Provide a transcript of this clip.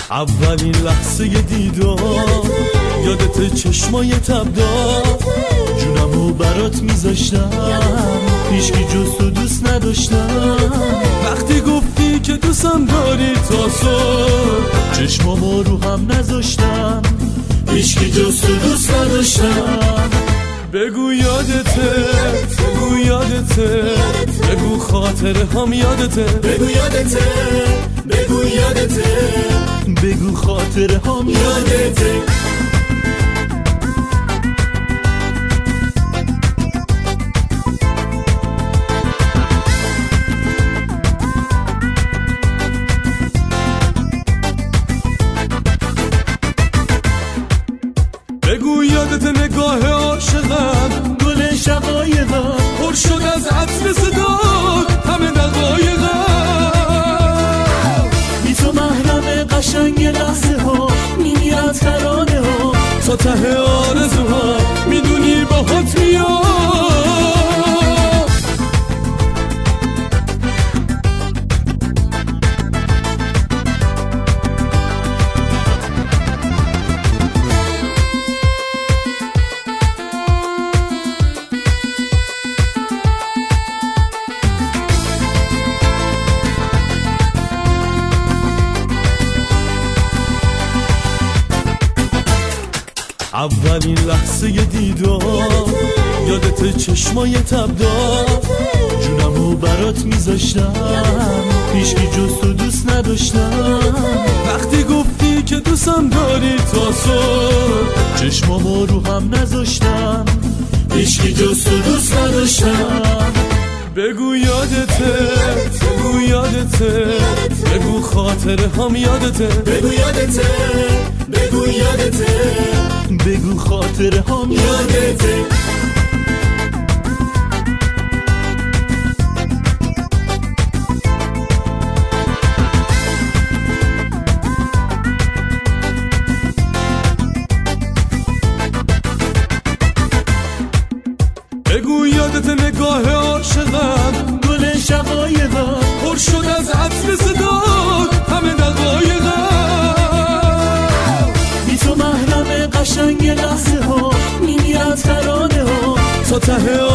اولین لحظه دیدار یادت چشمای تبدار جونمو برات میذاشتم هیچکی جز تو دوست نداشتم وقتی گفتی که دوستم داری تا صبح چشمامو رو هم نذاشتم هیچکی جز تو دوست نداشتم بگو یادته بگو یادته بگو خاطره هم یادته بگو یادته بگو یادته بگو خاطره هم یادته بگو یادت نگاه عاشقم گل شقایقم پر شد از عطر صدات همه دقایقم بی تو محرم قشنگ لحظه ها میمیرد ترانه ها تا ته آرزوها میدونی باهات میاد اولین لحظه دیدار یادت چشمای تبدار جونمو برات میذاشتم هیچکی جز تو دوست نداشتم وقتی گفتی که دوستم داری تا صبح چشمامو رو هم نذاشتم هیچکی جز تو دوست نداشتم بگو یادته بگو یادته بگو خاطره هم یادته بگو یادته بگو یادته بگو خاطره هم یادته بگو یادت نگاه عاشقم گل شقایقم پر شد از عطر صدات همه دقایقم بی تو محرم قشنگ لحظه ها میمیرد ترانه ها تا ته